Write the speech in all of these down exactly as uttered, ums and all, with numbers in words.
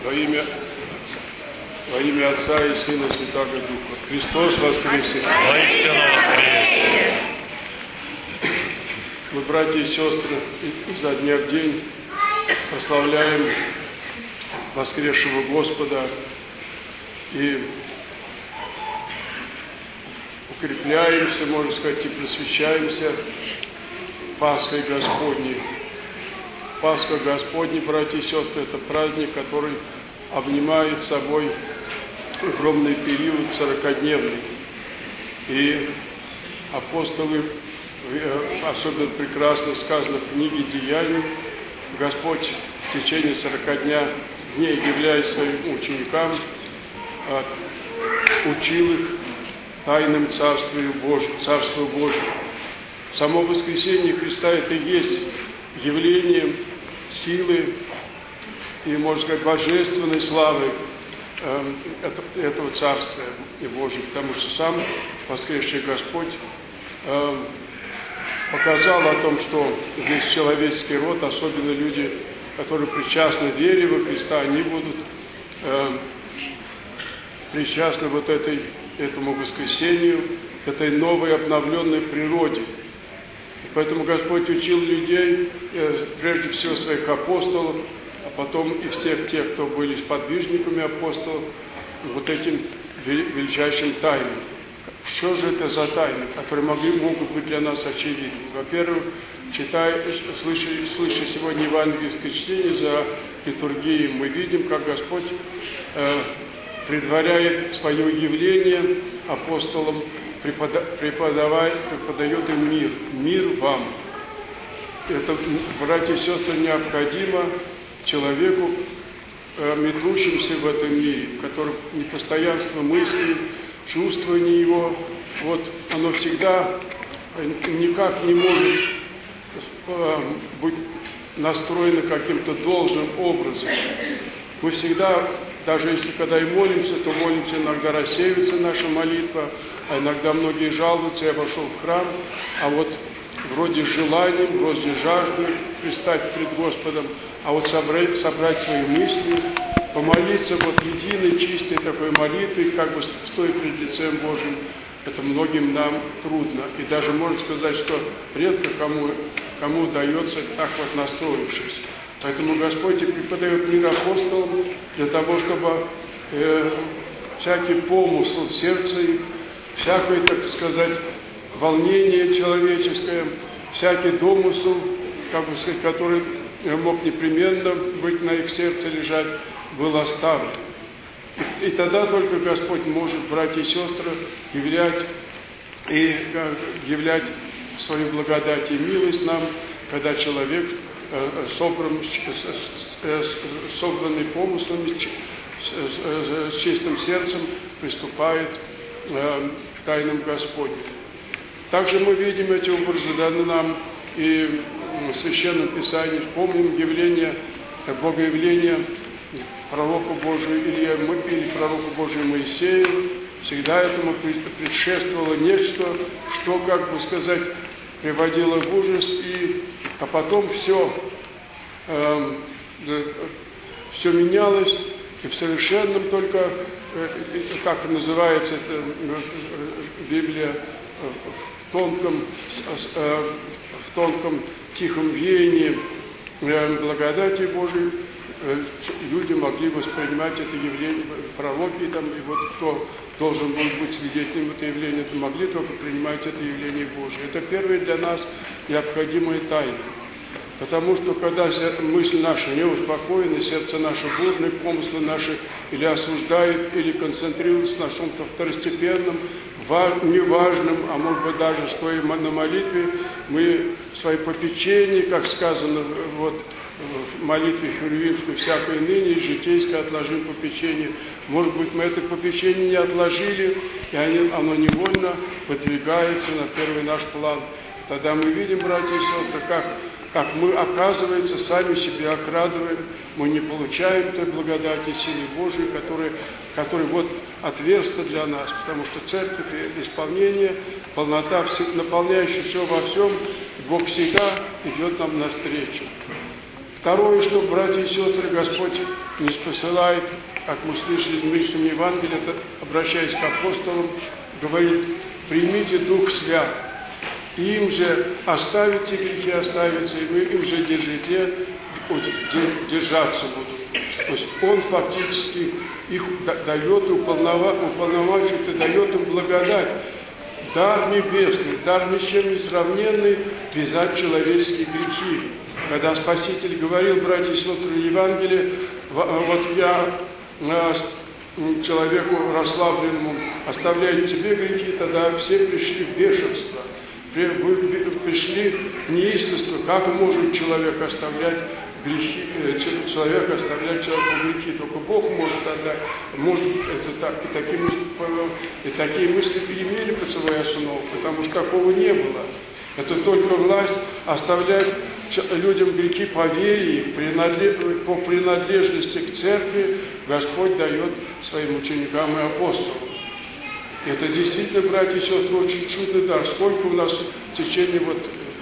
Во имя Отца, во имя Отца и Сына и Святаго Духа. Христос воскресе! Воистину воскресе! Мы, братья и сестры, изо дня в день прославляем воскресшего Господа и укрепляемся, можно сказать, и просвещаемся Пасхой Господней. Пасха Господня, братья и сестры, это праздник, который обнимает собой огромный период сорокадневный. И апостолы, особенно прекрасно сказано в книге Деяний, Господь в течение сорока дня, дней, являясь своим ученикам, учил их тайным Царствию Божию, Царству Божию. Само воскресение Христа – это и есть явление силы и, можно сказать, божественной славы э, этого Царствия Божия, потому что сам воскресший Господь э, показал о том, что весь человеческий род, особенно люди, которые причастны вере во Христа, они будут э, причастны вот этой, этому воскресению, этой новой обновленной природе. Поэтому Господь учил людей, прежде всего своих апостолов, а потом и всех тех, кто были сподвижниками апостолов, вот этим величайшим тайнам. Что же это за тайны, которые могли, могут быть для нас очевидны? Во-первых, читая, слыша, слыша сегодня евангельское чтение за литургией, мы видим, как Господь э, предваряет свое явление апостолам, преподавая, преподает им мир. Мир вам. Это, братья и сестры, необходимо человеку, э, метущимся в этом мире, в котором непостоянство мыслей, чувствование его, вот оно всегда никак не может э, быть настроено каким-то должным образом. Мы всегда, даже если когда и молимся, то молимся, иногда рассеивается наша молитва, а иногда многие жалуются: я вошел в храм, а вот вроде желанием, вроде жаждой предстать пред Господом, а вот собрать, собрать свои мысли, помолиться вот единой, чистой такой молитвой, как бы стоя пред лицем Божьим, это многим нам трудно. И даже можно сказать, что редко кому, кому удается так вот настроившись. Поэтому Господь и преподает мир апостолам для того, чтобы э, всякий помысл сердца их, всякое, так сказать, волнение человеческое, всякий домысл, как бы сказать, который мог непременно быть на их сердце лежать, был оставлен. И, и тогда только Господь может, братья и сестры, являть, и, являть свою благодать и милость нам, когда человек собран, собранный помыслами, с чистым сердцем приступает к тайнам Господним. Также мы видим эти образы даны нам и в Священном Писании. Помним явление, богоявление пророку Божию Илья или пророку Божию Моисею. Всегда этому предшествовало нечто, что, как бы сказать, приводило в ужас, и, а потом все, э, все менялось, и в совершенном только, э, как называется это Библия, в тонком, э, в тонком тихом веянии э, благодати Божией, люди могли воспринимать это явление, пророки там, и вот кто должен был быть свидетелем этого явления, то могли только принимать это явление Божие. Это первая для нас необходимая тайна. Потому что когда мысль наша не успокоена, сердце наше бурное, помыслы наши или осуждают, или концентрируются на чем-то второстепенном, неважном, а может быть даже стоя на молитве, мы свои попечения, как сказано вот, в молитве Херувимской, всякое ныне житейское отложим попечение. Может быть, мы это попечение не отложили, и оно невольно подвигается на первый наш план. Тогда мы видим, братья и сестры, как, как мы, оказывается, сами себя окрадываем, мы не получаем той благодати и силы Божией, которая, которая вот отверста для нас, потому что церковь – это исполнение, полнота, наполняющая все во всем, Бог всегда идет нам навстречу. Второе, что, братья и сестры, Господь не посылает, как мы слышали в нынешнем Евангелии, это, обращаясь к апостолам, говорит: примите Дух Свят. Им же оставите грехи, оставятся, и вы им же держите, держаться будут. То есть Он фактически их дает, уполномачивает и дает им благодать. Дар небесный, дар ни с чем не сравненный, вязать человеческие грехи. Когда Спаситель говорил, братья и сестры, в Евангелии, вот я человеку расслабленному оставляю тебе грехи, тогда все пришли в бешенство. Вы пришли в неистовство. Как может человек оставлять грехи, человек оставлять человеку грехи? Только Бог может отдать. Может это так. И такие мысли, и такие мысли имели под собой основу, потому что такого не было. Это только власть оставлять людям грехи по вере, по принадлежности к церкви Господь дает своим ученикам и апостолам. Это действительно, братья и сестры, очень чудный дар. Сколько у нас в течение вот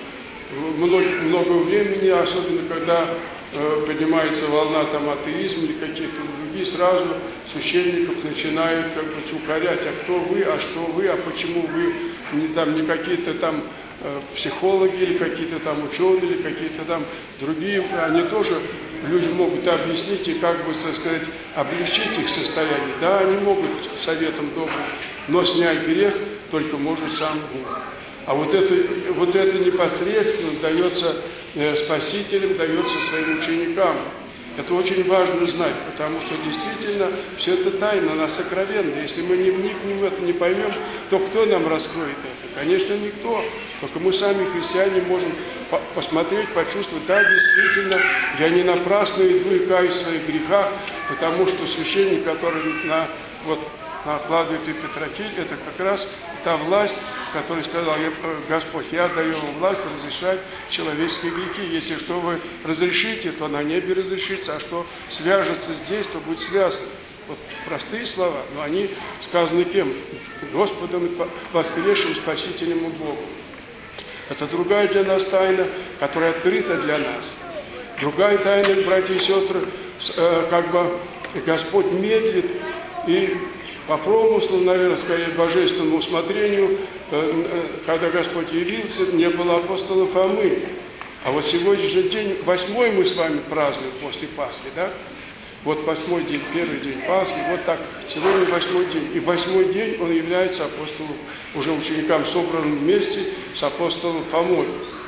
много, много времени, особенно когда э, поднимается волна там атеизма или каких-то других, сразу священников начинают как бы укорять: а кто вы, а что вы, а почему вы не, там, не какие-то там э, психологи или какие-то там ученые, или какие-то там другие, они тоже, люди могут объяснить и как бы, так сказать, облегчить их состояние. Да, они могут советом добрым, но снять грех только может сам Бог. А вот это, вот это непосредственно дается э, Спасителям, дается своим ученикам. Это очень важно знать, потому что действительно все это тайна, она сокровенна. Если мы не вникнем в это, не поймем, то кто нам раскроет это? Конечно, никто. Только мы сами, христиане, можем по посмотреть, почувствовать: да, действительно, я не напрасно иду и каюсь в своих грехах, потому что священник, который на, вот, накладывает и Петракиль, это как раз та власть, который сказал: Господь, я даю вам власть разрешать человеческие грехи. Если что вы разрешите, то на небе разрешится, а что свяжется здесь, то будет связано. Вот простые слова, но они сказаны кем? Господом, воскресшим Спасителем и Богом. Это другая для нас тайна, которая открыта для нас. Другая тайна, братья и сестры, как бы Господь медлит и по промыслу, наверное, скорее божественному усмотрению, когда Господь явился, не было апостола Фомы. А вот сегодняшний день, восьмой мы с вами празднуем после Пасхи, да? Вот восьмой день, первый день Пасхи, вот так, сегодня восьмой день. И восьмой день он является апостолом, уже ученикам, собранным вместе с апостолом Фомой.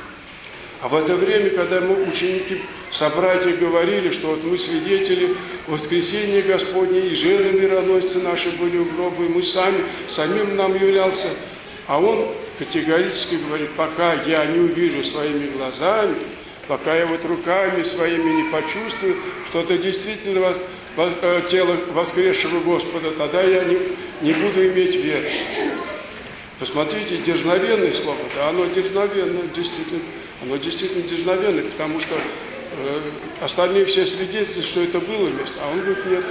А в это время, когда мы, ученики, собратья, говорили, что вот мы свидетели воскресения Господня, и жены мироносцы наши были у гроба, и мы сами, самим нам являлся. А он категорически говорит: пока я не увижу своими глазами, пока я вот руками своими не почувствую, что это действительно вос, тело воскресшего Господа, тогда я не, не буду иметь веры. Посмотрите, дерзновенное слово, да, оно дерзновенное, действительно, оно действительно дерзновенное, потому что э, остальные все свидетельствуют, что это было место, а он говорит: нет.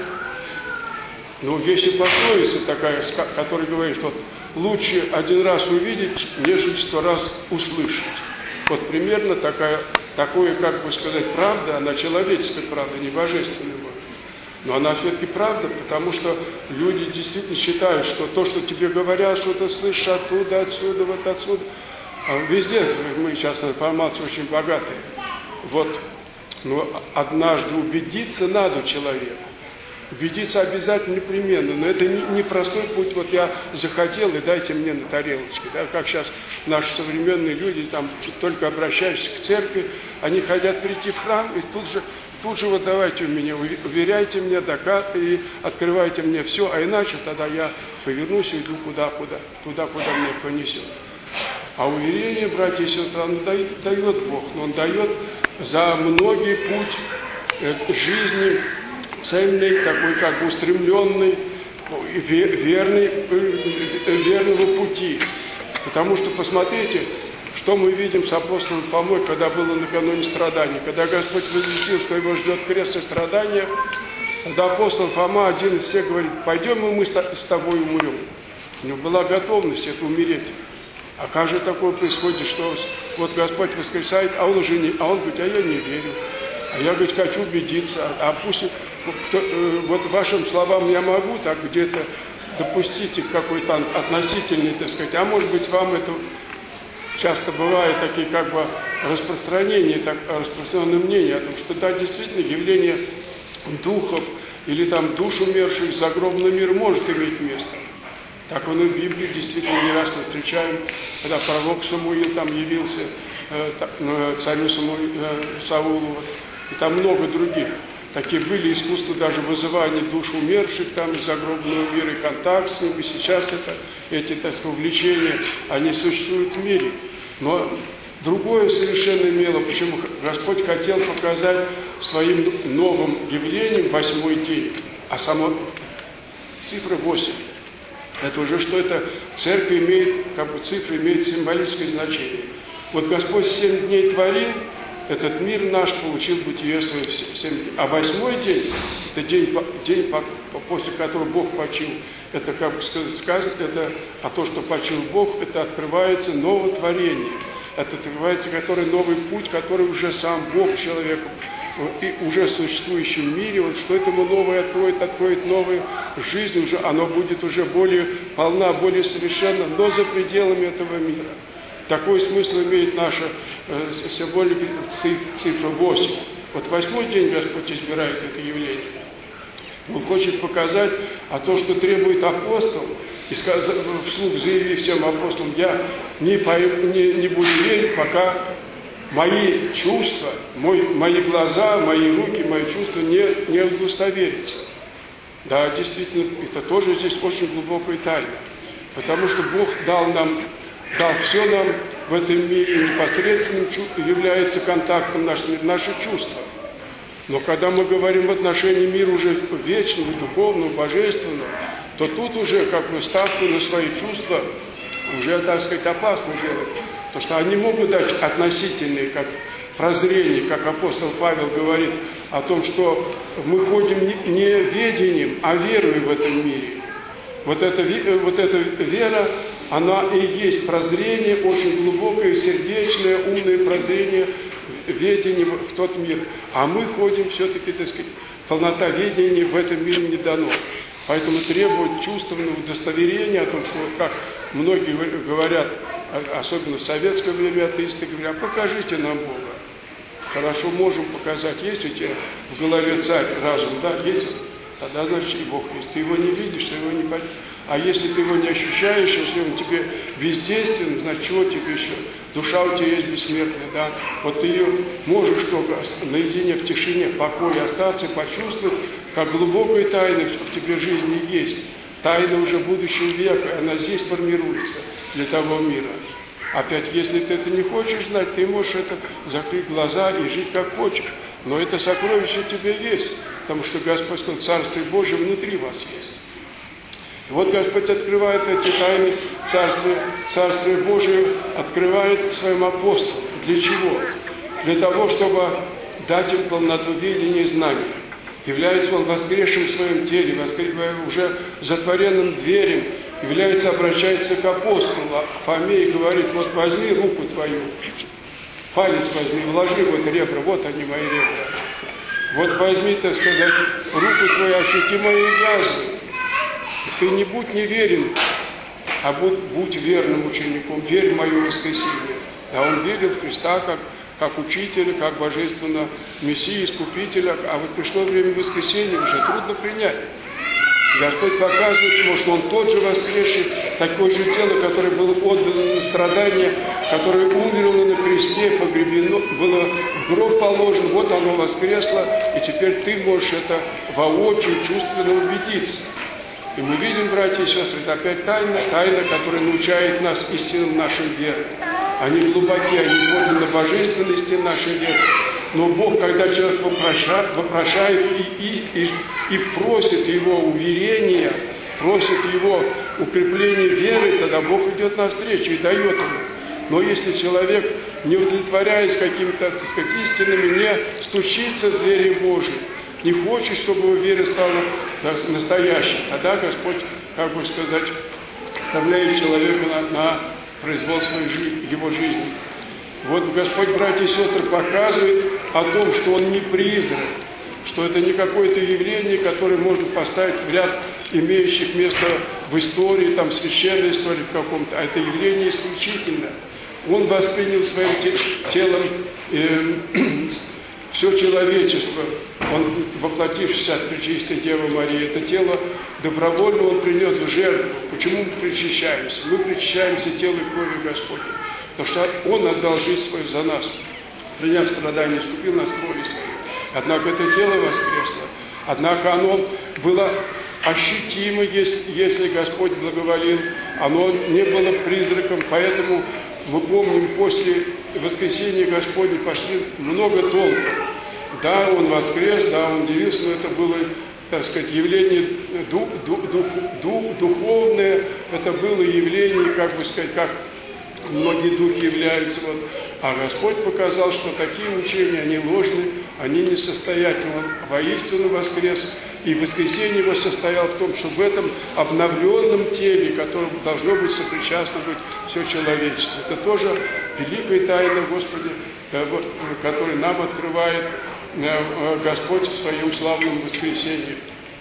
Но есть и пословица такая, которая говорит: вот лучше один раз увидеть, нежели сто раз услышать. Вот примерно такая, такое, как бы сказать, правда, она человеческая правда, не божественная. Но она все-таки правда, потому что люди действительно считают, что то, что тебе говорят, что ты слышишь оттуда, отсюда, вот отсюда. А везде мы сейчас информация очень богатая. Вот, но однажды убедиться надо человеку. Убедиться обязательно, непременно. Но это не, не простой путь. Вот я захотел, и дайте мне на тарелочке. Да? Как сейчас наши современные люди, там, только обращаясь к церкви, они хотят прийти в храм, и тут же, тут же вот давайте у меня, уверяйте мне, и открывайте мне все, а иначе тогда я повернусь и иду куда-куда, туда, куда мне понесет. А уверение, братья и сестры, он дает, дает Бог, но он дает за многие путь жизни, цельный, такой как бы устремленный, верный, верного пути. Потому что, посмотрите, что мы видим с апостолом Фомой, когда было накануне страданий. Когда Господь возвестил, что его ждет крест и страдания, тогда апостол Фома, один из всех, говорит: пойдем, и мы с тобой умрем. У него была готовность это умереть. А как же такое происходит, что вот Господь воскресает, а он уже не, а он говорит: а я не верю. А я, говорит, хочу убедиться. А пусть вот вашим словам я могу так где-то допустить какой-то относительный, так сказать, а может быть вам это часто бывают такие как бы распространения, так, распространенное мнение о том, что да, действительно явление духов или там душ умерших в загробный мир может иметь место. Так он и в Библии действительно не раз мы встречаем, когда пророк Самуил там явился э, царю Самуил, э, Саулу, и там много других. Такие были искусства даже вызывания душ умерших там из загробного мира, и контакт с ним, и сейчас это, эти, так сказать, увлечения, они существуют в мире. Но другое совершенно имело, почему Господь хотел показать своим новым явлением восьмой день, а сама цифра восемь. Это уже что это в церкви имеет, как бы цифра имеет символическое значение. Вот Господь семь дней творил, этот мир наш получил бытие свое в семь дней. А восьмой день, это день, день после которого Бог почил. Это, как бы сказать, это, а то, что почил Бог, это открывается новое творение. Это открывается который новый путь, который уже сам Бог человеку и уже в существующем мире, вот что этому новое откроет, откроет новую жизнь, уже оно будет уже более полна, более совершенно, но за пределами этого мира. Такой смысл имеет наша э, символика цифра восемь. Вот восьмой день Господь избирает это явление. Он хочет показать, а то, что требует апостол, и сказал, вслух заявив всем апостолам, я не, пойму, не, не буду верить, пока мои чувства, мой, мои глаза, мои руки, мои чувства не, не удостоверятся. Да, действительно, это тоже здесь очень глубокая тайна. Потому что Бог дал нам, дал все нам в этом мире, и непосредственным является контактом нашими, наши чувства. Но когда мы говорим в отношении мира уже вечного, духовного, божественного, то тут уже как бы ставку на свои чувства уже, так сказать, опасно делать. Потому что они могут дать относительные, как прозрение, как апостол Павел говорит о том, что мы ходим не ведением, а верой в этом мире. Вот эта, вот эта вера, она и есть прозрение, очень глубокое, сердечное, умное прозрение, ведение в тот мир. А мы ходим все-таки, так сказать, полнота ведения в этом мире не дано. Поэтому требует чувственного удостоверения о том, что вот как многие говорят, особенно в советское время атеисты говорят, покажите нам Бога. Хорошо, можем показать. Есть у тебя в голове царь, разум, да, есть? Тогда, значит, и Бог есть. Ты его не видишь, ты его не понимаешь. А если ты его не ощущаешь, если он тебе бездействен, значит, чего тебе еще? Душа у тебя есть бессмертная, да? Вот ты ее можешь только наедине в тишине, в покое остаться, почувствовать, как глубокая тайна в тебе жизни есть. Тайна уже будущего века, она здесь формируется для того мира. Опять, если ты это не хочешь знать, ты можешь это закрыть глаза и жить как хочешь. Но это сокровище у тебя есть, потому что Господь сказал, Царствие Божие внутри вас есть. И вот Господь открывает эти тайны Царствия, Царствие Божие открывает своим апостолам. Для чего? Для того, чтобы дать им полноту видения и знания. Является он воскресшим в своем теле, уже затворенным дверем, является, обращается к апостолу Фоме и говорит, вот возьми руку твою, палец возьми, вложи в это ребра, вот они мои ребра. Вот возьми, так сказать, руку твою, ощути мои язвы. Ты не будь неверен, а будь, будь верным учеником, верь в мое воскресение. А он верил в Христа как, как учителя, как божественного Мессии, Искупителя. А вот пришло время воскресения, уже трудно принять. Господь показывает ему, что он тот же воскресший, такое же тело, которое было отдано на страдания, которое умерло на кресте, погребено, было в гроб положено, вот оно воскресло, и теперь ты можешь это воочию, чувственно убедиться. И мы видим, братья и сестры, это опять тайна, тайна, которая научает нас истинам нашей веры. Они глубоки, они вводят на божественности нашей веры. Но Бог, когда человек вопрошает, вопрошает и, и, и, и просит его уверения, просит его укрепления веры, тогда Бог идет навстречу и дает ему. Но если человек, не удовлетворяясь какими-то, так сказать, истинами, не стучится в двери Божьи, не хочет, чтобы его вера стала настоящей, тогда Господь, как бы сказать, оставляет человека на, на произвол своей жизни, его жизни. Вот Господь, братья и сестры, показывает о том, что Он не призрак, что это не какое-то явление, которое можно поставить в ряд имеющих место в истории, там, в священной истории в каком-то, а это явление исключительное. Он воспринял своим телом э, все человечество, Он, воплотившись от Пречистой Девы Марии, это тело добровольно Он принес в жертву. Почему мы причащаемся? Мы причащаемся телом и кровью Господня, потому что Он отдал жизнь свою за нас, приняв страдания, искупил нас кровью своей. Однако это тело воскресло, однако оно было ощутимо, если Господь благоволил, оно не было призраком, поэтому мы помним, после воскресения Господня пошли много толков. Да, Он воскрес, да, Он явился, но это было, так сказать, явление дух, дух, дух, дух, духовное, это было явление, как бы сказать, как многие духи являются. Вот. А Господь показал, что такие учения, они ложны, они несостоятельны. Он воистину воскрес, и воскресение Его состояло в том, что в этом обновленном теле, которому должно быть сопричастно быть все человечество. Это тоже великая тайна, Господи, которую нам открывает Господь в Своем славном воскресении.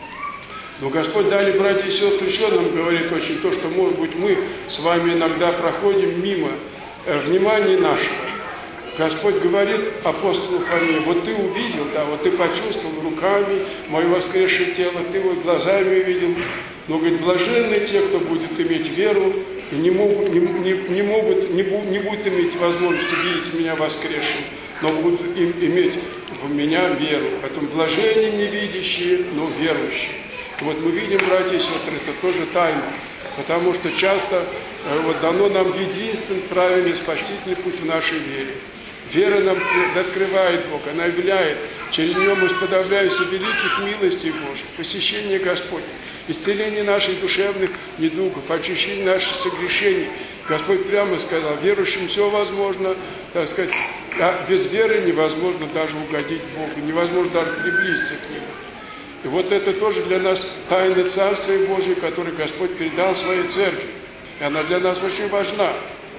Но Господь, далее, братья и сестры, еще нам говорит очень то, что, может быть, мы с вами иногда проходим мимо внимания нашего. Господь говорит апостолу Фоме: вот ты увидел, да, вот ты почувствовал руками мое воскресшее тело, ты вот глазами увидел. Но, говорит, блаженны те, кто будет иметь веру, и не могут, не, не, не могут, не, бу, не будут иметь возможности видеть меня воскресшим, но будут им, иметь в меня веру. Поэтому блаженны невидящие, но верующие. Вот мы видим, братья и сестры, это тоже тайна, потому что часто э, вот дано нам единственный правильный спасительный путь в нашей вере. Вера нам открывает Бог, она являет, через нее мы сподобляемся великих милостей Божьих, посещение Господне, исцеление наших душевных недугов, очищение наших согрешений. Господь прямо сказал: верующим все возможно, так сказать, а без веры невозможно даже угодить Богу, невозможно даже приблизиться к Нему. И вот это тоже для нас тайна Царствия Божия, которую Господь передал Своей Церкви. И она для нас очень важна,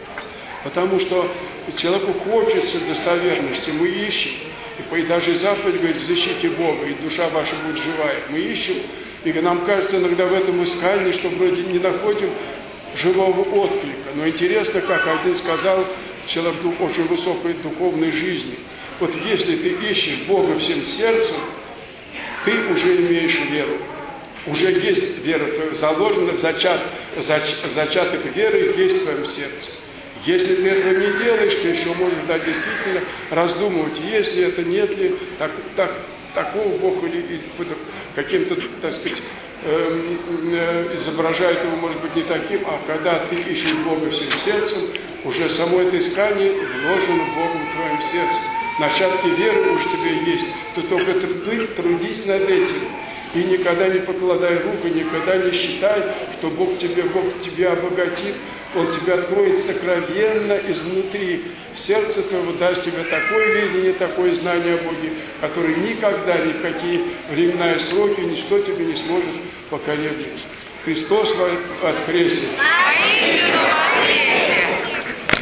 потому что человеку хочется достоверности, мы ищем. И даже заповедь говорит: защите Бога, и душа ваша будет живая. Мы ищем, и нам кажется иногда в этом искании, что вроде не находим живого отклика. Но интересно, как один сказал, человек очень высокой духовной жизни: вот если ты ищешь Бога всем сердцем, ты уже имеешь веру. Уже есть вера твоя, заложена, зачат, зач, зачаток веры есть в твоем сердце. Если ты этого не делаешь, ты еще можешь, да, действительно раздумывать, есть ли это, нет ли, так, так, такого Бога или, или каким-то, так сказать, э, э, изображает его, может быть, не таким, а когда ты ищешь Бога всем сердцем, уже само это искание вложено Богом в твоем сердце. Начатки веры уже тебе есть, ты только ты трудись над этим. И никогда не покладай руку, никогда не считай, что Бог тебе, Бог тебя обогатит. Он тебе откроет сокровенно изнутри. В сердце твоего даст тебе такое видение, такое знание о Боге, которое никогда, ни в какие времена и сроки, ничто тебе не сможет поколебать. Христос воскресе!